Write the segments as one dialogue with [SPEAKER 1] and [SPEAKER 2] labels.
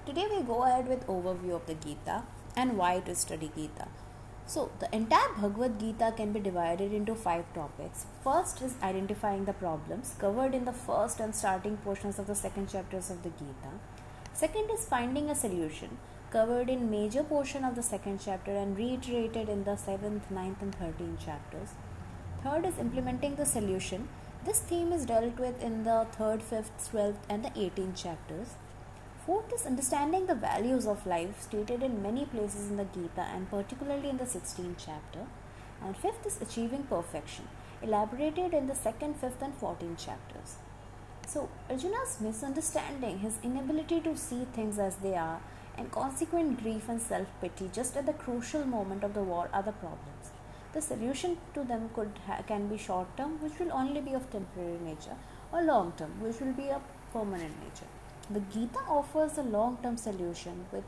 [SPEAKER 1] Today we go ahead with overview of the Gita and why to study Gita. So the entire Bhagavad Gita can be divided into 5 topics. First is identifying the problems covered in the first and starting portions of the second chapters of the Gita. Second is finding a solution covered in major portion of the second chapter and reiterated in the 7th, 9th and 13th chapters. Third is implementing the solution. This theme is dealt with in the 3rd, 5th, 12th and the 18th chapters. Fourth is understanding the values of life stated in many places in the Gita and particularly in the 16th chapter. And fifth is achieving perfection, elaborated in the 2nd, 5th and 14th chapters. So Arjuna's misunderstanding, his inability to see things as they are, and consequent grief and self-pity just at the crucial moment of the war are the problems. The solution to them can be short-term, which will only be of temporary nature, or long-term, which will be of permanent nature. The Gita offers a long-term solution with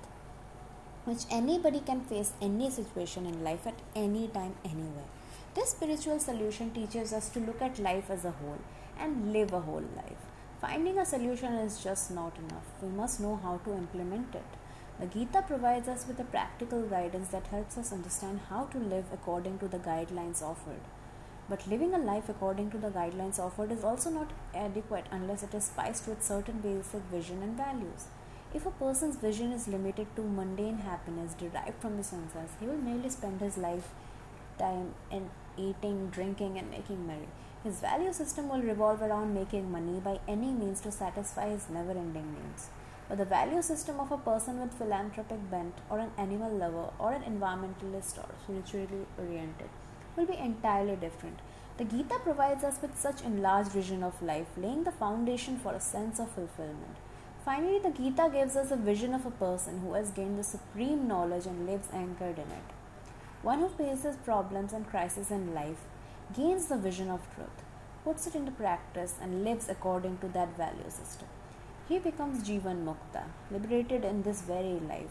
[SPEAKER 1] which anybody can face any situation in life at any time, anywhere. This spiritual solution teaches us to look at life as a whole and live a whole life. Finding a solution is just not enough. We must know how to implement it. The Gita provides us with a practical guidance that helps us understand how to live according to the guidelines offered. But living a life according to the guidelines offered is also not adequate unless it is spiced with certain basic vision and values. If a person's vision is limited to mundane happiness derived from the senses, he will merely spend his lifetime in eating, drinking, and making merry. His value system will revolve around making money by any means to satisfy his never-ending needs. But the value system of a person with philanthropic bent, or an animal lover, or an environmentalist or spiritually oriented will be entirely different. The Gita provides us with such enlarged vision of life, laying the foundation for a sense of fulfillment. Finally, the Gita gives us a vision of a person who has gained the supreme knowledge and lives anchored in it. One who faces problems and crises in life, gains the vision of truth, puts it into practice and lives according to that value system. He becomes Jivan Mukta, liberated in this very life.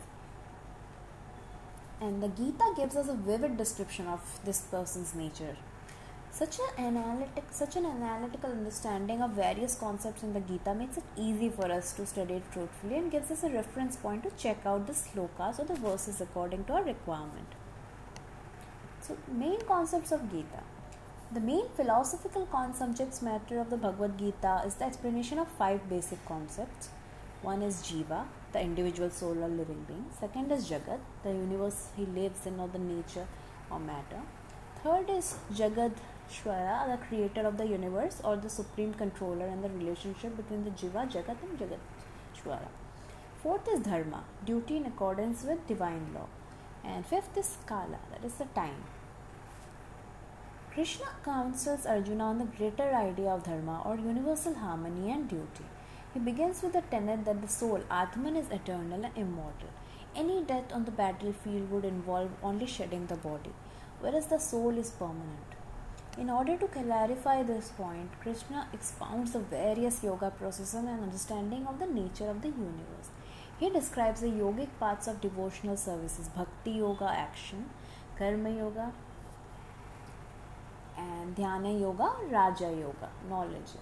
[SPEAKER 1] And the Gita gives us a vivid description of this person's nature. Such an analytical understanding of various concepts in the Gita makes it easy for us to study it truthfully and gives us a reference point to check out the slokas or the verses according to our requirement. So, main concepts of Gita. The main philosophical subject matter of the Bhagavad Gita is the explanation of 5 basic concepts. One is Jiva, the individual soul or living being. Second is Jagat, the universe he lives in or the nature or matter. Third is Jagadshwara, the creator of the universe or the supreme controller, and the relationship between the Jiva, Jagat and Jagatshwara. Fourth is Dharma, duty in accordance with divine law. And fifth is Kala, that is the time. Krishna counsels Arjuna on the greater idea of Dharma or universal harmony and duty. He begins with the tenet that the soul, Atman, is eternal and immortal. Any death on the battlefield would involve only shedding the body, whereas the soul is permanent. In order to clarify this point, Krishna expounds the various yoga processes and understanding of the nature of the universe. He describes the yogic paths of devotional services, Bhakti Yoga, action, Karma Yoga, and Dhyana Yoga, Raja Yoga, knowledge.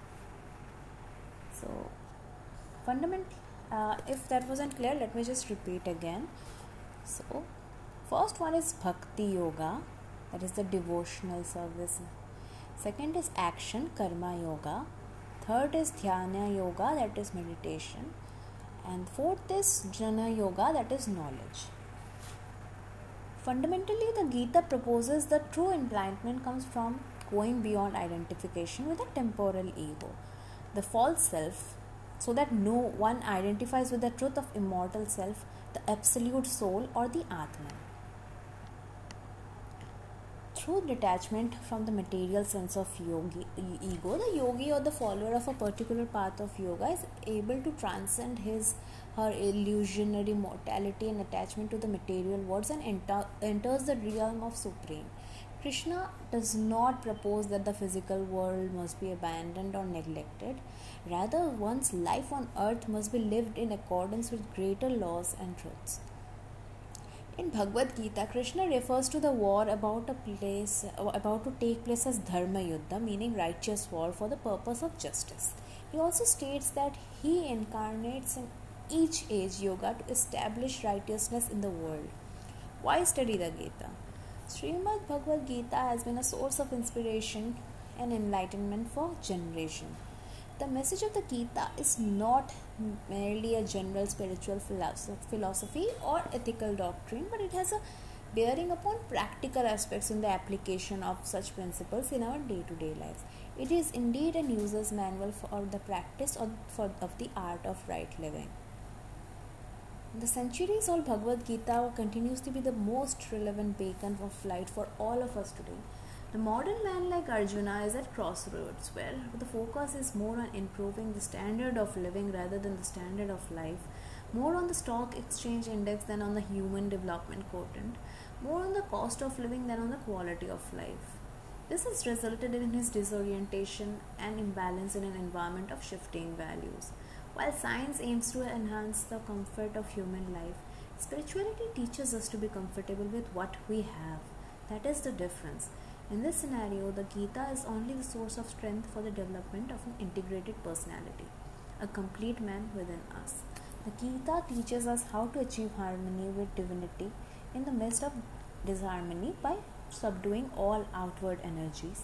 [SPEAKER 1] So, fundamentally, if that wasn't clear, let me just repeat again. So, first one is Bhakti Yoga, that is the devotional service. Second is action, Karma Yoga. Third is Dhyana Yoga, that is meditation. And fourth is Jnana Yoga, that is knowledge. Fundamentally, the Gita proposes that true enlightenment comes from going beyond identification with a temporal ego, the false self, so that no one identifies with the truth of immortal self, the absolute soul or the Atman. Through detachment from the material sense of ego, the yogi or the follower of a particular path of yoga is able to transcend her illusionary mortality and attachment to the material worlds and enters the realm of supreme. Krishna does not propose that the physical world must be abandoned or neglected. Rather, one's life on earth must be lived in accordance with greater laws and truths. In Bhagavad Gita, Krishna refers to the war about to take place as Dharma Yuddha, meaning righteous war for the purpose of justice. He also states that he incarnates in each age yoga to establish righteousness in the world. Why study the Gita? Srimad Bhagavad Gita has been a source of inspiration and enlightenment for generations. The message of the Gita is not merely a general spiritual philosophy or ethical doctrine, but it has a bearing upon practical aspects in the application of such principles in our day-to-day lives. It is indeed an user's manual for the practice of the art of right living. The centuries-old Bhagavad Gita continues to be the most relevant beacon of light for all of us today. The modern man like Arjuna is at crossroads where the focus is more on improving the standard of living rather than the standard of life, more on the stock exchange index than on the human development quotient, more on the cost of living than on the quality of life. This has resulted in his disorientation and imbalance in an environment of shifting values. While science aims to enhance the comfort of human life, spirituality teaches us to be comfortable with what we have. That is the difference. In this scenario, the Gita is only the source of strength for the development of an integrated personality, a complete man within us. The Gita teaches us how to achieve harmony with divinity in the midst of disharmony by subduing all outward energies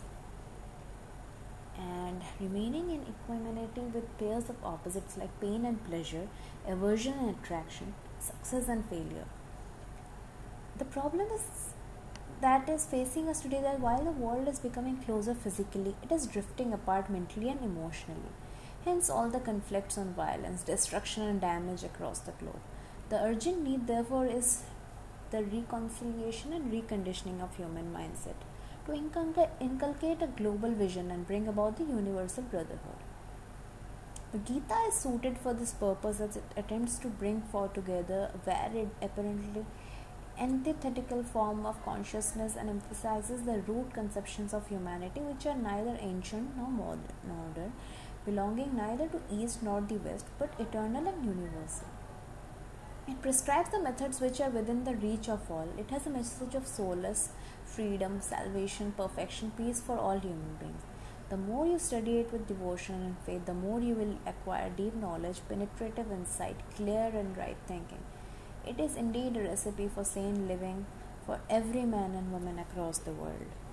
[SPEAKER 1] and remaining in equanimity with pairs of opposites like pain and pleasure, aversion and attraction, success and failure. The problem that is facing us today that while the world is becoming closer physically, it is drifting apart mentally and emotionally. Hence all the conflicts on violence, destruction and damage across the globe. The urgent need therefore is the reconciliation and reconditioning of human mindset to inculcate a global vision and bring about the universal brotherhood. The Gita is suited for this purpose as it attempts to bring together a varied, apparently antithetical form of consciousness and emphasizes the root conceptions of humanity which are neither ancient nor modern, belonging neither to east nor the west, but eternal and universal. It prescribes the methods which are within the reach of all. It has a message of solace, freedom, salvation, perfection, peace for all human beings. The more you study it with devotion and faith, the more you will acquire deep knowledge, penetrative insight, clear and right thinking. It is indeed a recipe for sane living for every man and woman across the world.